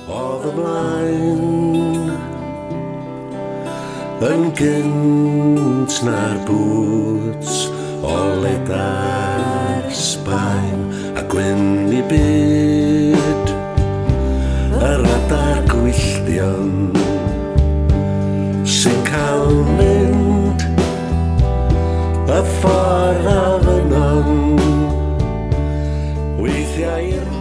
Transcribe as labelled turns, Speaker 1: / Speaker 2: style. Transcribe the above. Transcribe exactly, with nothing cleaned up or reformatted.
Speaker 1: Oedd ymlaen yn gynt na'r boots o ledar Sbaen a gwyn i byd yr adar gwylltion sy'n cael mynd y ffordd a fynon weithiau i'r